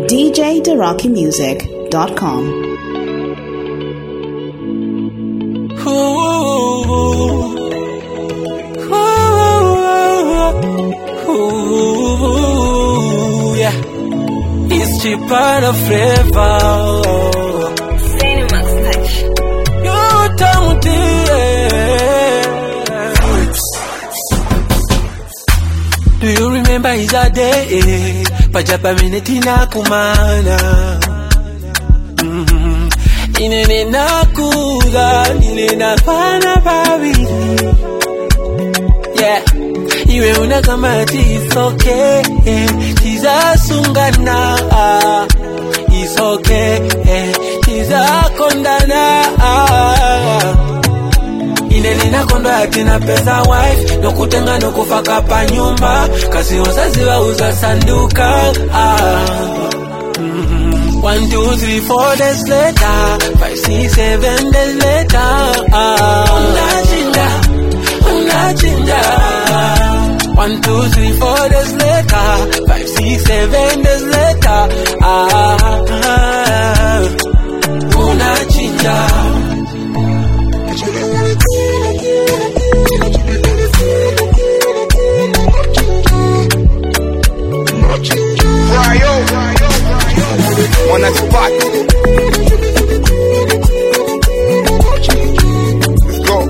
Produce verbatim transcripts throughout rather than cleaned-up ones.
D J the rocky music dot com. It's cheaper the flavor. Cinemax touch. You tell me. Do you remember it's a day? Pajapa minute na kumana. Mm-hmm. Inene na kuga, inene na pana babidi. Yeah. Iwe unakamati it's okay, tiza sungana, it's okay, tiza kondana. Inene na kondo atina pesa wife, no kutenga no kufaka pa nyumba, kasi wazazi wa uza sanduka. Mm-hmm. One, two, three, four days later, five, six, seven days later. Unachinda, unachinda. One, two, three, four days later, five, six, seven days later. Ah, ah, unachinda. Ryo, wanna spot. Let's go.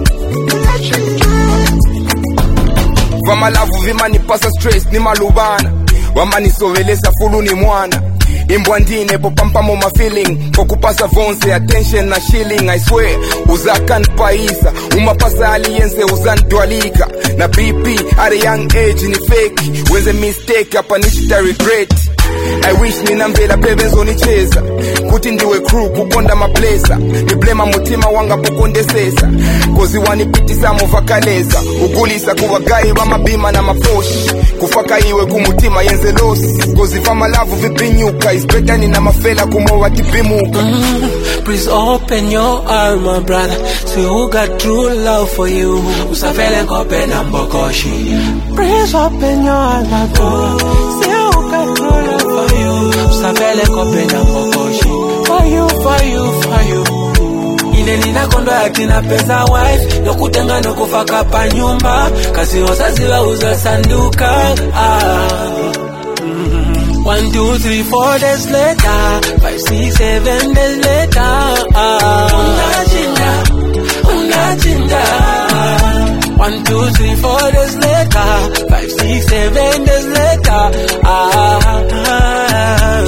Vama lavu vima ni pasa stress ni malubana. Wama ni sovelesa fulu ni mwana. Imbwandine po pampamo ma feeling po kupasa vonse attention na shilling. I swear uzakan paisa umapasa aliense uzantualika na B P at a young age ni fake wenze mistake hapa nishita regret. I wish nina mbela pevenzo nicheza kuti ndiwe crew kukonda mablesa ni blema mutima wanga pokondesesa kozi wanipitisa muvakaleza ugulisa kuwagai wa mabima na maposhi kufaka iwe kumutima yenze losi kozi vama lavu vipinyuka is better nina mafela kumowa tipimuka. Mm, please open your heart my brother, see who got true love for you. Usafele kope na mbokoshi. Please open your heart my brother, see who got true love for you. Usafele kope na mbokoshi. For you, for you, for you. Ineni na kondo atina pesa wife, no kutenga no kufaka pa nyumba, kasi wazazi wa uza sanduka. Ah. Mm-hmm. One, two, three, four days later, five, six, seven days later. Ah. Unachinda, unachinda. One, two, three, four days later, five, six, seven days later. Ah. ah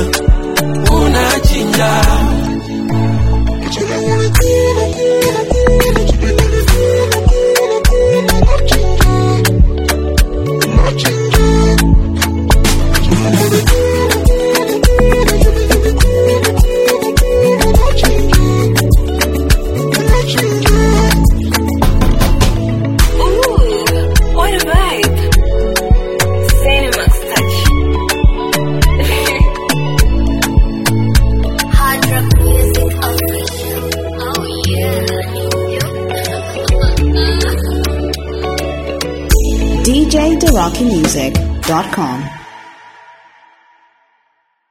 unachinda. D J the rocky music dot com.